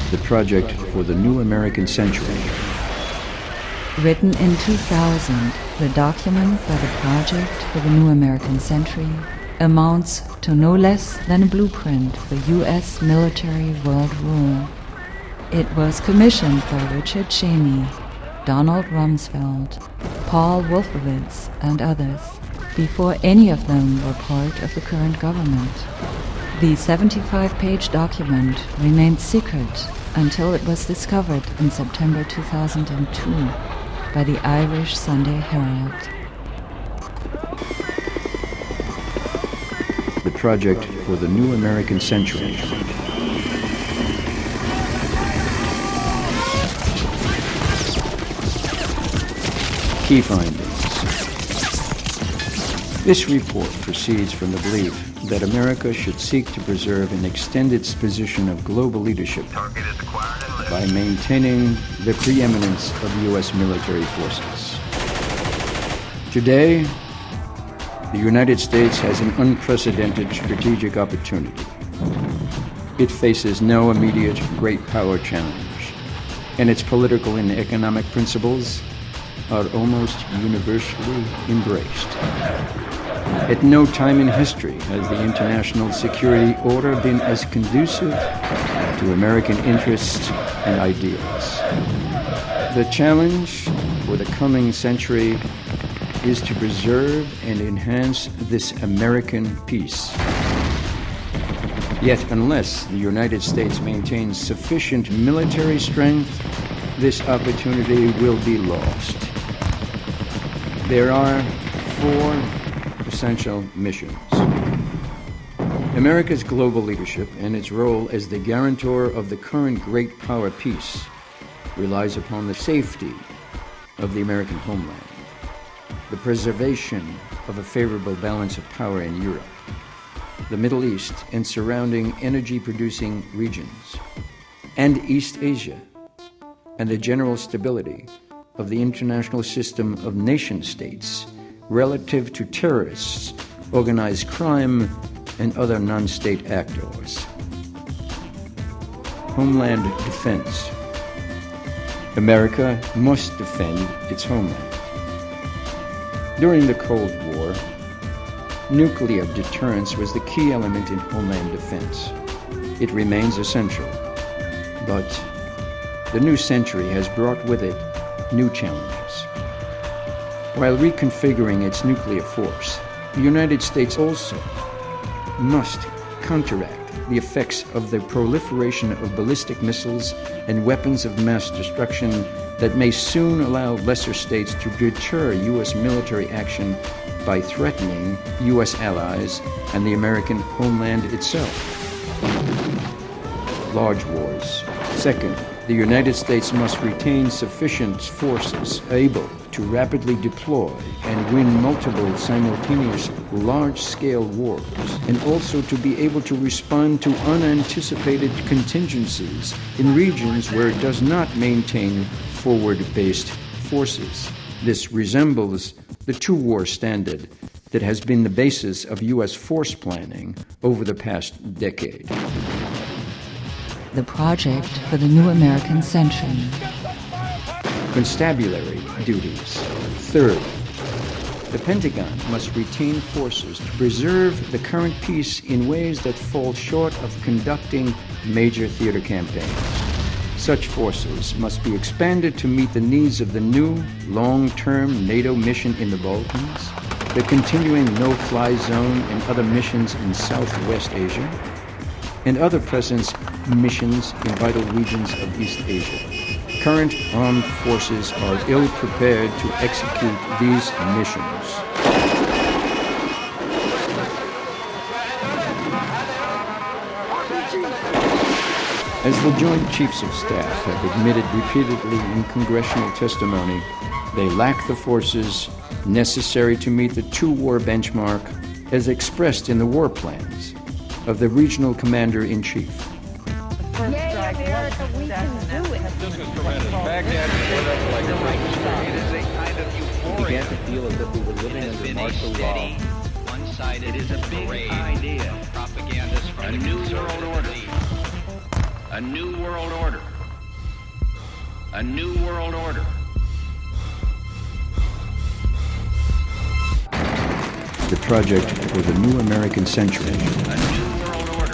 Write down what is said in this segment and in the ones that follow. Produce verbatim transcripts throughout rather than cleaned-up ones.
The Project for the New American Century. Written in two thousand, the document by the Project for the New American Century amounts to no less than a blueprint for U S military world rule. It was commissioned by Richard Cheney, Donald Rumsfeld, Paul Wolfowitz, and others, before any of them were part of the current government. The seventy-five page document remained secret until it was discovered in September two thousand two by the Irish Sunday Herald. The Project for the New American Century. Key findings. This report proceeds from the belief that America should seek to preserve and extend its position of global leadership by maintaining the preeminence of U S military forces. Today, the United States has an unprecedented strategic opportunity. It faces no immediate great power challenge, and its political and economic principles are almost universally embraced. At no time in history has the international security order been as conducive to American interests and ideals. The challenge for the coming century is to preserve and enhance this American peace. Yet unless the United States maintains sufficient military strength, this opportunity will be lost. There are four essential missions. America's global leadership and its role as the guarantor of the current great power peace relies upon the safety of the American homeland, the preservation of a favorable balance of power in Europe, the Middle East and surrounding energy-producing regions, and East Asia, and the general stability of the international system of nation-states relative to terrorists, organized crime, and other non-state actors. Homeland defense. America must defend its homeland. During the Cold War, nuclear deterrence was the key element in homeland defense. It remains essential, but the new century has brought with it new challenges. While reconfiguring its nuclear force, the United States also must counteract the effects of the proliferation of ballistic missiles and weapons of mass destruction that may soon allow lesser states to deter U S military action by threatening U S allies and the American homeland itself. Large wars. Second, the United States must retain sufficient forces able to rapidly deploy and win multiple simultaneous large-scale wars, and also to be able to respond to unanticipated contingencies in regions where it does not maintain forward-based forces. This resembles the two-war standard that has been the basis of U S force planning over the past decade. The Project for the New American Century. Constabulary duties. Third, the Pentagon must retain forces to preserve the current peace in ways that fall short of conducting major theater campaigns. Such forces must be expanded to meet the needs of the new long-term NATO mission in the Balkans, the continuing no-fly zone and other missions in Southwest Asia, and other presence missions in vital regions of East Asia. Current armed forces are ill-prepared to execute these missions. As the Joint Chiefs of Staff have admitted repeatedly in congressional testimony, they lack the forces necessary to meet the two-war benchmark as expressed in the war plans of the Regional Commander-in-Chief. Yay, America, we can do it. This is tremendous. Baghdad is like a right. It is a kind of euphoria. We began to feel as if we were living under martial law. One-sided. It is a big idea. Propagandists from a new world order. A new world order. A new world order. The project for the new American century. A new world order.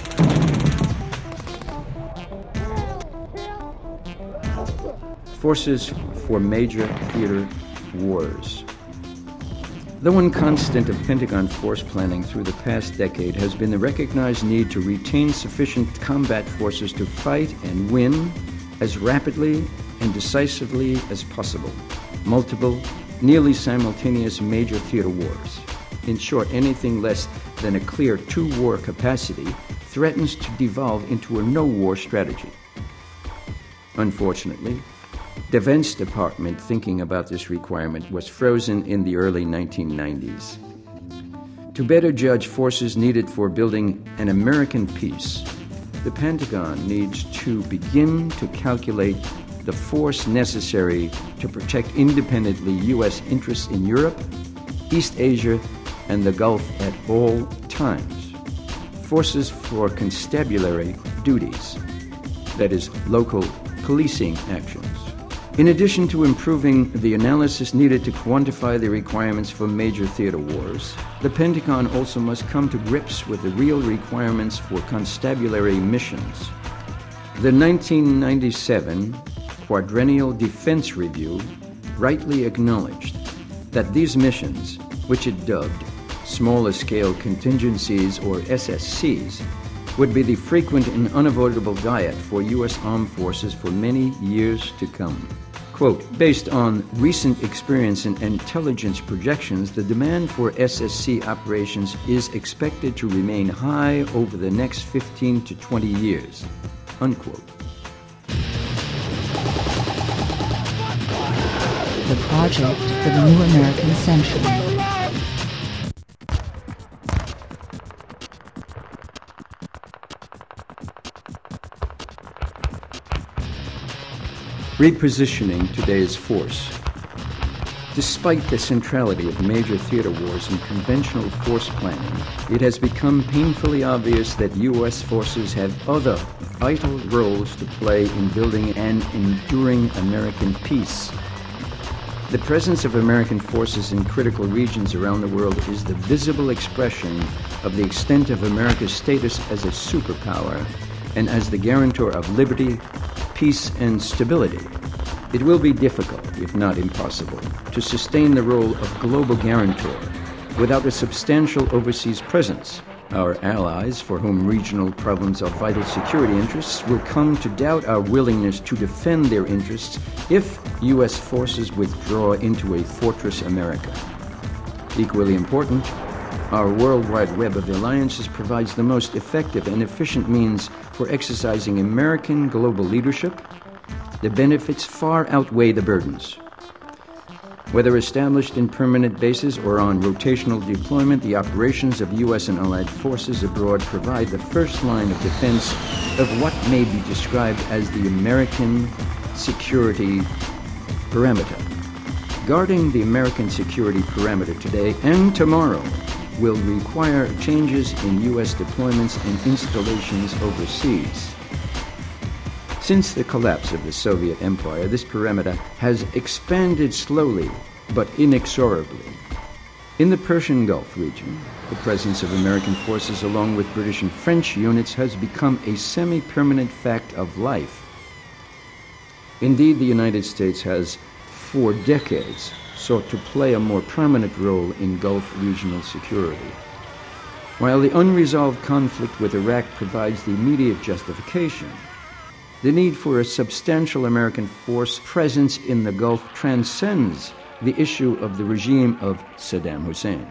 Forces for major theater wars. The one constant of Pentagon force planning through the past decade has been the recognized need to retain sufficient combat forces to fight and win as rapidly and decisively as possible multiple, nearly simultaneous major theater wars. In short, anything less than a clear two-war capacity threatens to devolve into a no-war strategy. Unfortunately, Defense Department thinking about this requirement was frozen in the early nineteen nineties. To better judge forces needed for building an American peace, the Pentagon needs to begin to calculate the force necessary to protect independently U S interests in Europe, East Asia, and the Gulf at all times. Forces for constabulary duties, that is, local policing actions. In addition to improving the analysis needed to quantify the requirements for major theater wars, the Pentagon also must come to grips with the real requirements for constabulary missions. The nineteen ninety-seven Quadrennial Defense Review rightly acknowledged that these missions, which it dubbed smaller scale contingencies or S S Cs, would be the frequent and unavoidable diet for U S armed forces for many years to come. Quote, based on recent experience and intelligence projections, the demand for S S C operations is expected to remain high over the next fifteen to twenty years, unquote. The project for the new American century. Repositioning today's force. Despite the centrality of major theater wars in conventional force planning, it has become painfully obvious that U S forces have other vital roles to play in building an enduring American peace. The presence of American forces in critical regions around the world is the visible expression of the extent of America's status as a superpower and as the guarantor of liberty, peace, and stability. It will be difficult, if not impossible, to sustain the role of global guarantor without a substantial overseas presence. Our allies, for whom regional problems are vital security interests, will come to doubt our willingness to defend their interests if U S forces withdraw into a fortress America. Equally important, our worldwide web of alliances provides the most effective and efficient means for exercising American global leadership. The benefits far outweigh the burdens. Whether established in permanent bases or on rotational deployment, the operations of U S and allied forces abroad provide the first line of defense of what may be described as the American security perimeter. Guarding the American security perimeter today and tomorrow will require changes in U S deployments and installations overseas. Since the collapse of the Soviet Empire, this perimeter has expanded slowly but inexorably. In the Persian Gulf region, the presence of American forces along with British and French units has become a semi-permanent fact of life. Indeed, the United States has, for decades, sought to play a more prominent role in Gulf regional security. While the unresolved conflict with Iraq provides the immediate justification, the need for a substantial American force presence in the Gulf transcends the issue of the regime of Saddam Hussein.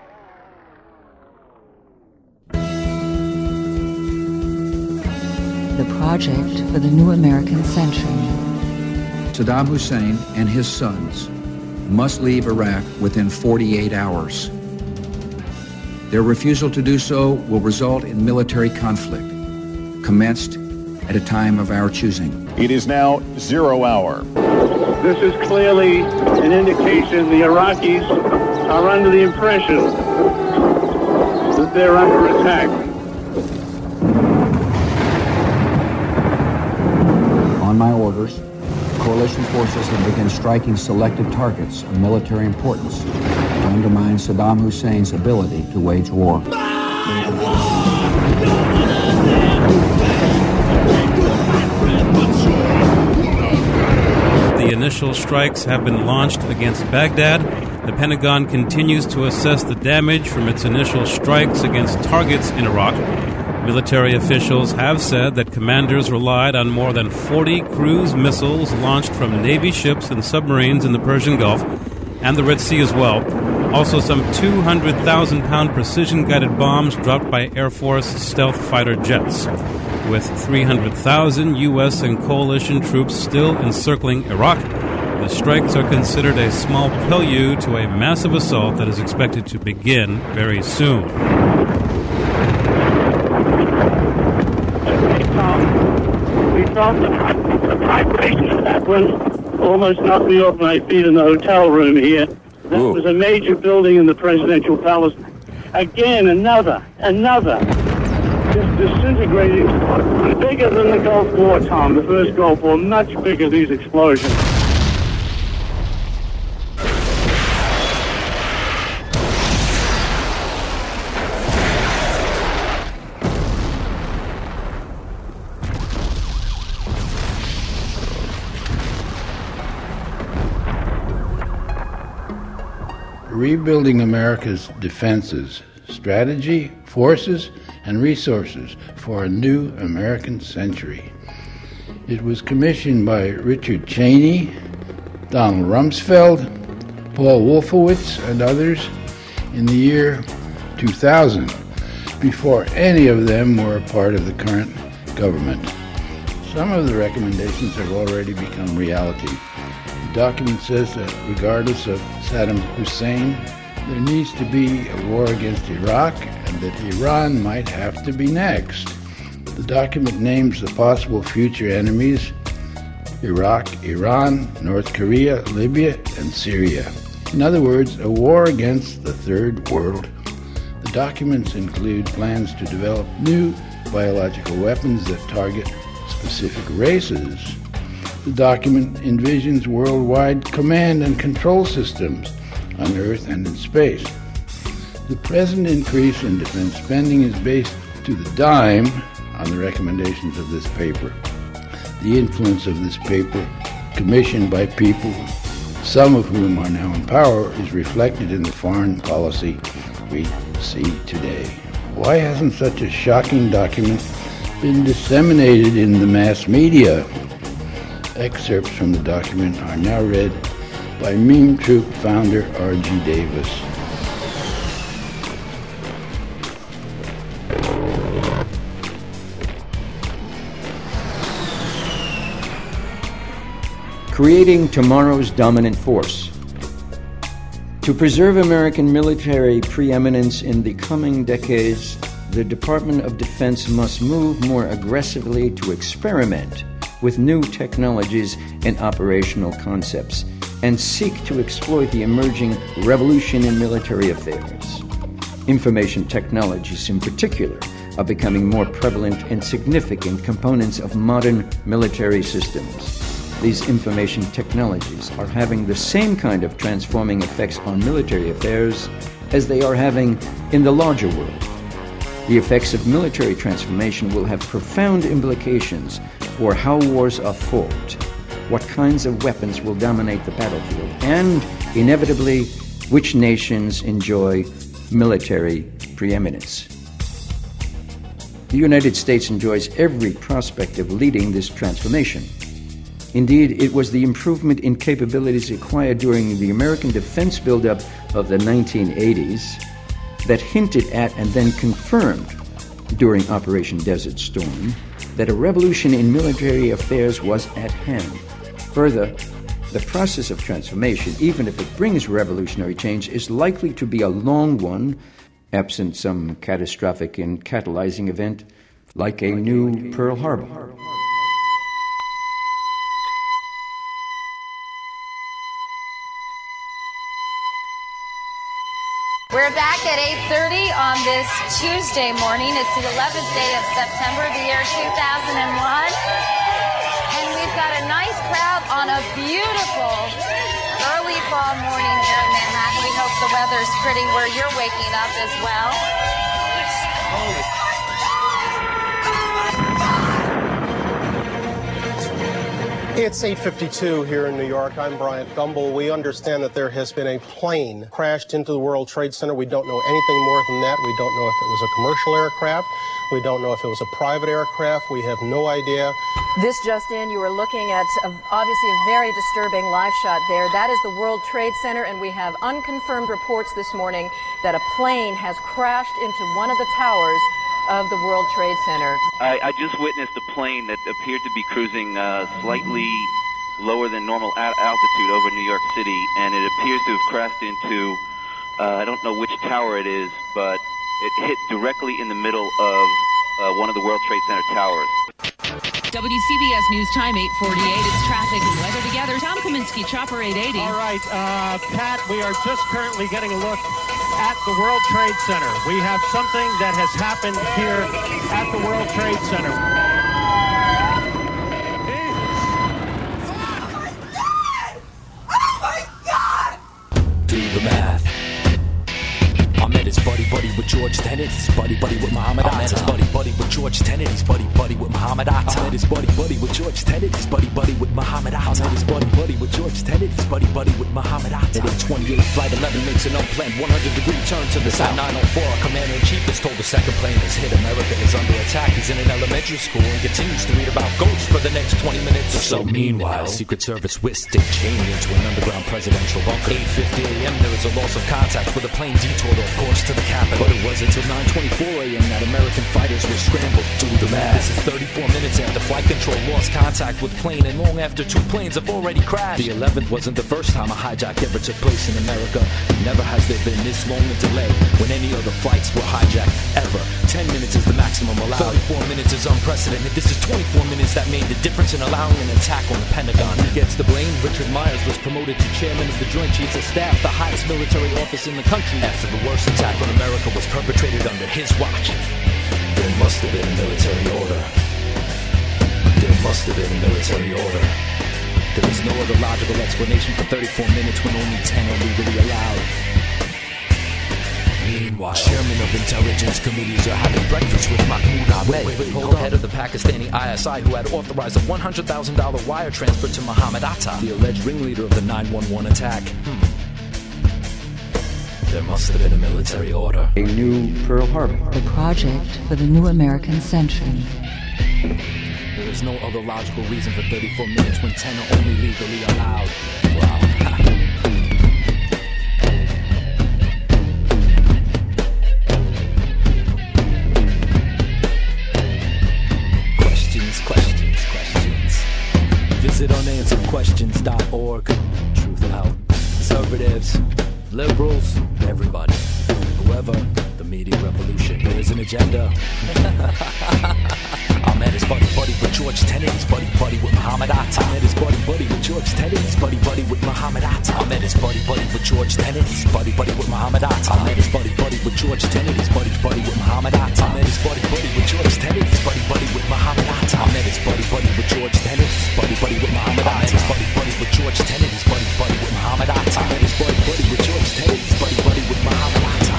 The project for the new American century. Saddam Hussein and his sons must leave Iraq within forty-eight hours. Their refusal to do so will result in military conflict, commenced at a time of our choosing. It is now zero hour. This is clearly an indication the Iraqis are under the impression that they're under attack. orders, coalition forces have begun striking selected targets of military importance to undermine Saddam Hussein's ability to wage war. The initial strikes have been launched against Baghdad. The Pentagon continues to assess the damage from its initial strikes against targets in Iraq. Military officials have said that commanders relied on more than forty cruise missiles launched from Navy ships and submarines in the Persian Gulf and the Red Sea as well. Also, some two hundred thousand pound precision-guided bombs dropped by Air Force stealth fighter jets. With three hundred thousand U S and coalition troops still encircling Iraq, the strikes are considered a small prelude to a massive assault that is expected to begin very soon. We felt the, the vibration of that one almost knocked me off my feet in the hotel room here. That Ooh. was a major building in the presidential palace. Again, another, another. Just disintegrating. Bigger than the Gulf War, Tom, the first Gulf War. Much bigger, these explosions. Rebuilding America's defenses, strategy, forces, and resources for a new American century. It was commissioned by Richard Cheney, Donald Rumsfeld, Paul Wolfowitz, and others in the year two thousand, before any of them were a part of the current government. Some of the recommendations have already become reality. The document says that regardless of Saddam Hussein, there needs to be a war against Iraq and that Iran might have to be next. The document names the possible future enemies: Iraq, Iran, North Korea, Libya, and Syria. In other words, a war against the Third World. The documents include plans to develop new biological weapons that target specific races. The document envisions worldwide command and control systems on Earth and in space. The present increase in defense spending is based to the dime on the recommendations of this paper. The influence of this paper, commissioned by people, some of whom are now in power, is reflected in the foreign policy we see today. Why hasn't such a shocking document been disseminated in the mass media? Excerpts from the document are now read by Meme Troop founder R G Davis. Creating tomorrow's dominant force. To preserve American military preeminence in the coming decades, the Department of Defense must move more aggressively to experiment with new technologies and operational concepts, and seek to exploit the emerging revolution in military affairs. Information technologies in particular are becoming more prevalent and significant components of modern military systems. These information technologies are having the same kind of transforming effects on military affairs as they are having in the larger world. The effects of military transformation will have profound implications for how wars are fought, what kinds of weapons will dominate the battlefield, and, inevitably, which nations enjoy military preeminence. The United States enjoys every prospect of leading this transformation. Indeed, it was the improvement in capabilities acquired during the American defense buildup of the nineteen eighties that hinted at and then confirmed during Operation Desert Storm that a revolution in military affairs was at hand. Further, the process of transformation, even if it brings revolutionary change, is likely to be a long one, absent some catastrophic and catalyzing event like a new Pearl Harbor. We're back at eight thirty on this Tuesday morning. It's the eleventh day of September, the year two thousand one. And we've got a nice neighbors pretty where you're waking up as well. It's eight fifty-two here in New York. I'm Bryant Gumbel. We understand that there has been a plane crashed into the World Trade Center. We don't know anything more than that. We don't know if it was a commercial aircraft. We don't know if it was a private aircraft. We have no idea. This just in, you are looking at a, obviously a very disturbing live shot there. That is the World Trade Center, and we have unconfirmed reports this morning that a plane has crashed into one of the towers of the World Trade Center. I, I just witnessed a plane that appeared to be cruising uh, slightly lower than normal a- altitude over New York City, and it appears to have crashed into, uh, I don't know which tower it is, but it hit directly in the middle of uh, one of the World Trade Center towers. W C B S News Time, eight forty-eight. It's traffic and weather together. Tom Kaminsky, Chopper eight eighty. All right, uh, Pat, we are just currently getting a look at the World Trade Center. We have something that has happened here at the World Trade Center. Oh my God! Do the math. I met his buddy buddy with George Tenet. He's buddy buddy with Muhammad Atta. I met his buddy buddy with George Tenet. He's buddy buddy with Muhammad Atta. I met his buddy buddy with George Tenet. He's buddy buddy with Muhammad Atta. I met his buddy buddy with George Tenet. He's buddy buddy with Muhammad Atta. At twenty-eight, Flight eleven makes an unplanned one hundred degree turn to the south. nine oh four, our commander in chief is told the second plane has hit. America is under attack. He's in an elementary school and continues to read about ghosts for the next twenty minutes or so. Meanwhile, Secret Service whisked Dick Cheney into an underground presidential bunker. eight fifty a.m. there is a loss of contact with a plane detoured off course to the Capitol. But it was until nine twenty-four a.m. that American fighters were scrambled. Do the math. This is thirty-four minutes after flight control lost contact with plane, and long after two planes have already crashed. The eleventh wasn't the first time a hijack ever took place in America. Never has there been this long a delay when any other flights were hijacked ever. Ten minutes is the maximum allowed. thirty-four minutes is unprecedented. This is twenty-four minutes that made the difference in allowing an attack on the Pentagon. Who gets the blame? Richard Myers was promoted to chairman of the Joint Chiefs of Staff, the highest military office in the country, after the worst attack on America was perpetrated under his watch. There must have been a military order. There must have been a military order. There is no other logical explanation for thirty-four minutes when only ten are legally allowed. Meanwhile, chairman of intelligence committees are having breakfast with Mahmoud Ahmed, wait, wait, wait, hold head of the Pakistani I S I, who had authorized a one hundred thousand dollars wire transfer to Muhammad Atta, the alleged ringleader of the nine one one attack. Hmm. There must have been a military order. A new Pearl Harbor. The project for the new American century. There is no other logical reason for thirty-four minutes when ten are only legally allowed. Wow. Questions, questions, questions. Visit unanswered questions dot org. Truth out. Conservatives, liberals, everybody, whoever, the media revolution. There's an agenda. I met his buddy buddy with George Tenet. He's buddy buddy with Muhammad Atta. I met his buddy buddy with George Tenet. He's buddy buddy with Muhammad Atta. I met his buddy buddy with George Tenet. He's buddy buddy with Muhammad Atta. I met his buddy buddy with George Tenet. He's buddy buddy with Muhammad Atta. I met his buddy buddy with George Tenet. He's buddy buddy with Muhammad Atta. I met his buddy buddy with George Tenet. He's buddy buddy with Muhammad Atta. I met his buddy buddy with George Tenet. He's buddy buddy with Muhammad Atta. I met his buddy buddy with George Tenet. He's buddy buddy with Muhammad Atta.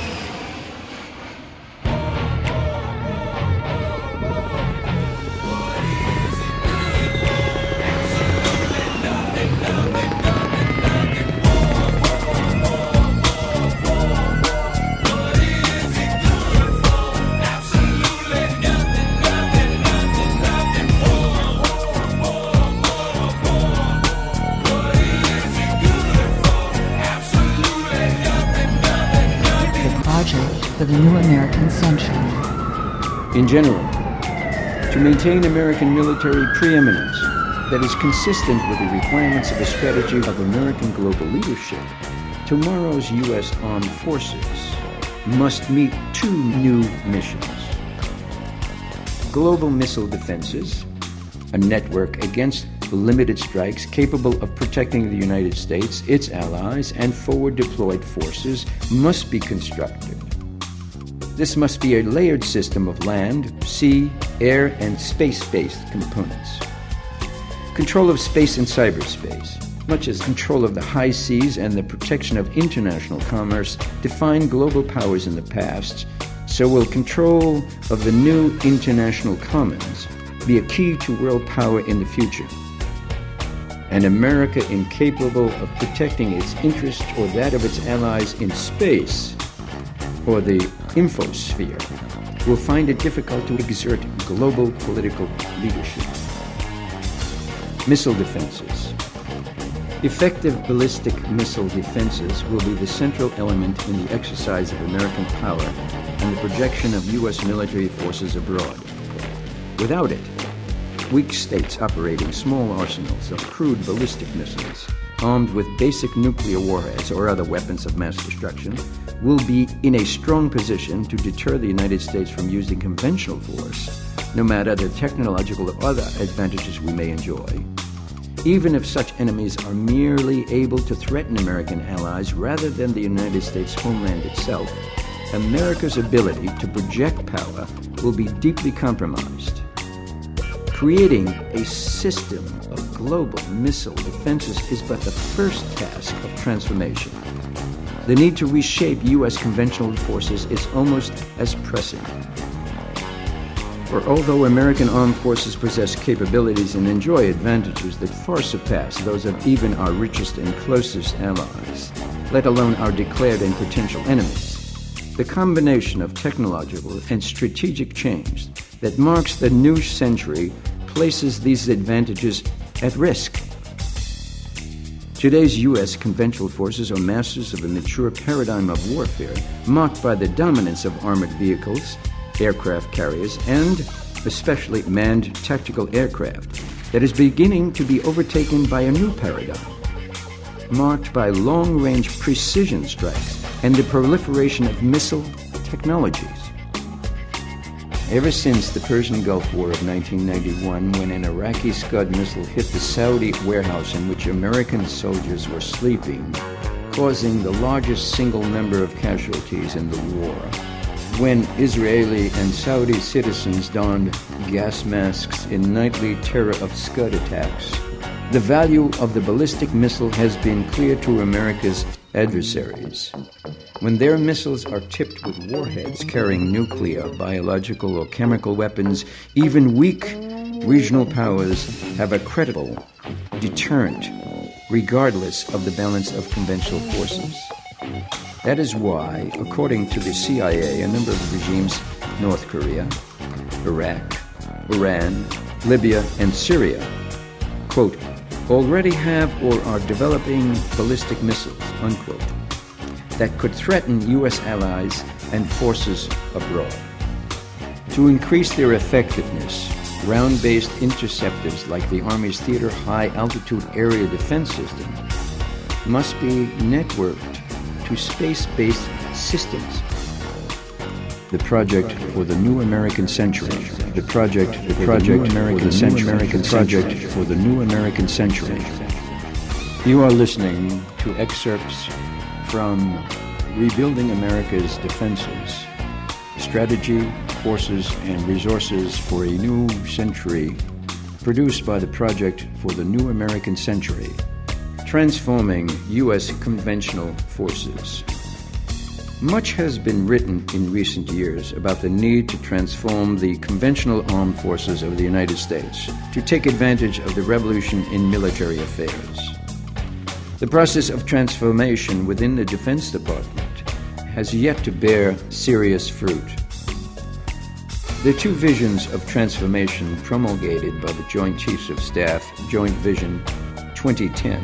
For the new American century. In general, to maintain American military preeminence that is consistent with the requirements of a strategy of American global leadership, tomorrow's U S armed forces must meet two new missions. Global missile defenses, a network against limited strikes capable of protecting the United States, its allies, and forward deployed forces must be constructed. This must be a layered system of land, sea, air, and space-based components. Control of space and cyberspace, much as control of the high seas and the protection of international commerce defined global powers in the past, so will control of the new international commons be a key to world power in the future. An America incapable of protecting its interest or that of its allies in space or the infosphere will find it difficult to exert global political leadership. Missile defenses. Effective ballistic missile defenses will be the central element in the exercise of American power and the projection of U S military forces abroad. Without it, weak states operating small arsenals of crude ballistic missiles, armed with basic nuclear warheads or other weapons of mass destruction, will be in a strong position to deter the United States from using conventional force, no matter the technological or other advantages we may enjoy. Even if such enemies are merely able to threaten American allies rather than the United States homeland itself, America's ability to project power will be deeply compromised. Creating a system of global missile defenses is but the first task of transformation. The need to reshape U S conventional forces is almost as pressing. For although American armed forces possess capabilities and enjoy advantages that far surpass those of even our richest and closest allies, let alone our declared and potential enemies, the combination of technological and strategic change that marks the new century places these advantages at risk. Today's U S conventional forces are masters of a mature paradigm of warfare marked by the dominance of armored vehicles, aircraft carriers, and especially manned tactical aircraft that is beginning to be overtaken by a new paradigm, marked by long-range precision strikes and the proliferation of missile technologies. Ever since the Persian Gulf War of nineteen ninety-one, when an Iraqi Scud missile hit the Saudi warehouse in which American soldiers were sleeping, causing the largest single number of casualties in the war, when Israeli and Saudi citizens donned gas masks in nightly terror of Scud attacks, the value of the ballistic missile has been clear to America's adversaries. When their missiles are tipped with warheads carrying nuclear, biological, or chemical weapons, even weak regional powers have a credible deterrent, regardless of the balance of conventional forces. That is why, according to the C I A, a number of regimes, North Korea, Iraq, Iran, Libya, and Syria, quote, already have or are developing ballistic missiles, unquote, that could threaten U S allies and forces abroad. To increase their effectiveness, ground-based interceptors like the Army's Theater High Altitude Area Defense System must be networked to space-based systems. The project for the new American century. The project, the project for the century. American project for the new American century. You are listening to excerpts from Rebuilding America's Defenses, Strategy, Forces, and Resources for a New Century, produced by the Project for the New American Century, Transforming U S Conventional Forces. Much has been written in recent years about the need to transform the conventional armed forces of the United States to take advantage of the revolution in military affairs. The process of transformation within the Defense Department has yet to bear serious fruit. The two visions of transformation promulgated by the Joint Chiefs of Staff, Joint Vision twenty ten,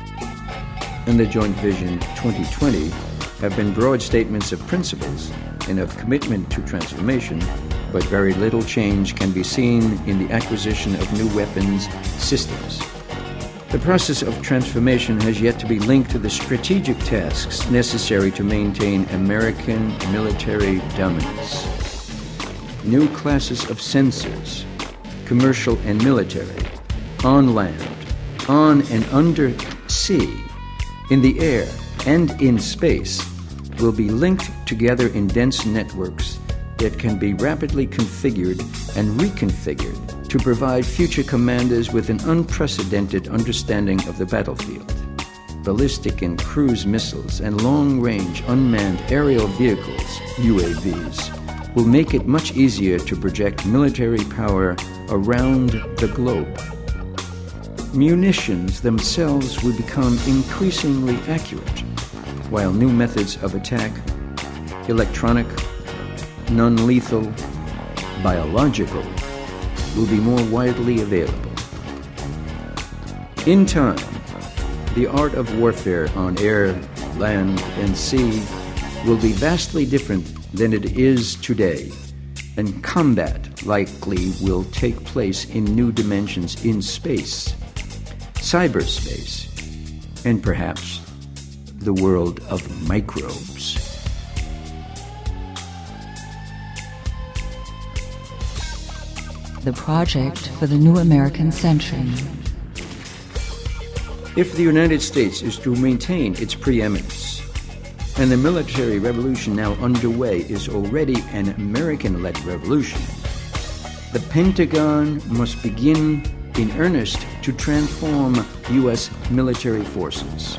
and the Joint Vision twenty twenty, have been broad statements of principles and of commitment to transformation, but very little change can be seen in the acquisition of new weapons systems. The process of transformation has yet to be linked to the strategic tasks necessary to maintain American military dominance. New classes of sensors, commercial and military, on land, on and under sea, in the air, and in space, will be linked together in dense networks that can be rapidly configured and reconfigured to provide future commanders with an unprecedented understanding of the battlefield. Ballistic and cruise missiles and long-range unmanned aerial vehicles, U A Vs, will make it much easier to project military power around the globe. Munitions themselves will become increasingly accurate, while new methods of attack, electronic, non-lethal, biological, will be more widely available. In time, the art of warfare on air, land, and sea will be vastly different than it is today, and combat likely will take place in new dimensions in space, cyberspace, and perhaps the world of microbes. The project for the new American century. If the United States is to maintain its preeminence, and the military revolution now underway is already an American-led revolution, the Pentagon must begin in earnest to transform U S military forces.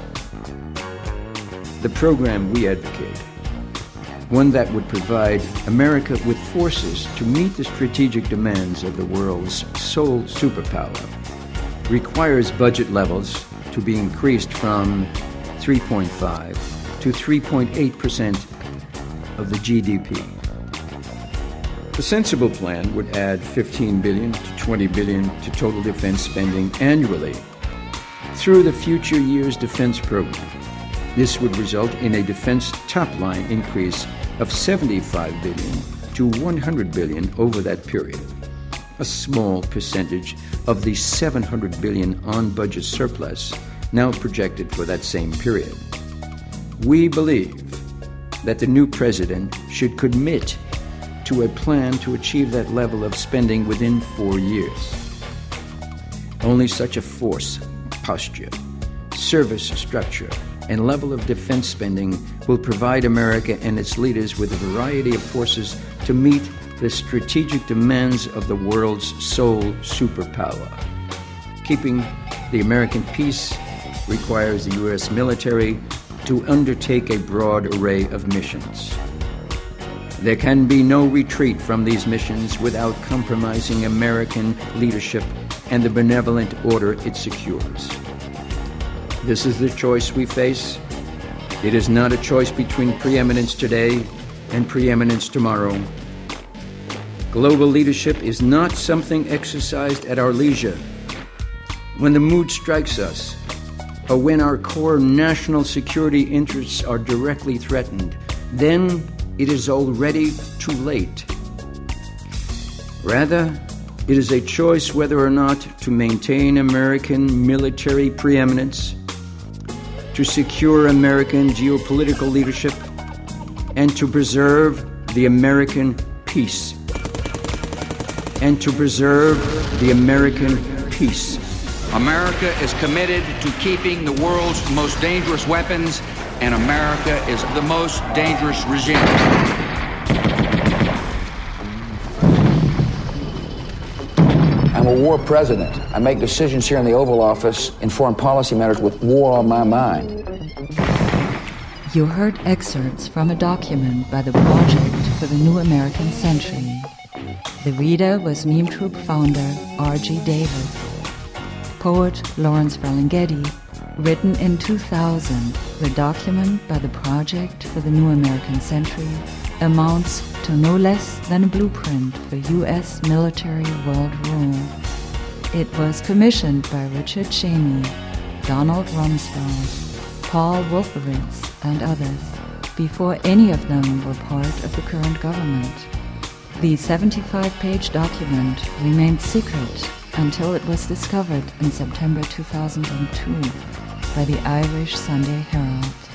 The program we advocate, one that would provide America with forces to meet the strategic demands of the world's sole superpower, requires budget levels to be increased from three point five to three point eight percent of the G D P. The sensible plan would add fifteen billion dollars to twenty billion dollars to total defense spending annually through the Future Years Defense Program. This would result in a defense top-line increase of seventy-five billion dollars to one hundred billion dollars over that period, a small percentage of the seven hundred billion dollars on-budget surplus now projected for that same period. We believe that the new president should commit to a plan to achieve that level of spending within four years. Only such a force, posture, service structure, and level of defense spending will provide America and its leaders with a variety of forces to meet the strategic demands of the world's sole superpower. Keeping the American peace requires the U S military to undertake a broad array of missions. There can be no retreat from these missions without compromising American leadership and the benevolent order it secures. This is the choice we face. It is not a choice between preeminence today and preeminence tomorrow. Global leadership is not something exercised at our leisure. When the mood strikes us, or when our core national security interests are directly threatened, then it is already too late. Rather, it is a choice whether or not to maintain American military preeminence, to secure American geopolitical leadership, and to preserve the American peace. And to preserve the American peace. America is committed to keeping the world's most dangerous weapons, and America is the most dangerous regime. I'm a war president. I make decisions here in the Oval Office in foreign policy matters with war on my mind. You heard excerpts from a document by the Project for the New American Century. The reader was Meme Troop founder R G Davis. Poet Lawrence Ferlinghetti. Written in two thousand, the document by the Project for the New American Century amounts to no less than a blueprint for U S military world rule. It was commissioned by Richard Cheney, Donald Rumsfeld, Paul Wolfowitz, and others, before any of them were part of the current government. The seventy-five page document remained secret until it was discovered in September two thousand two by the Irish Sunday Herald.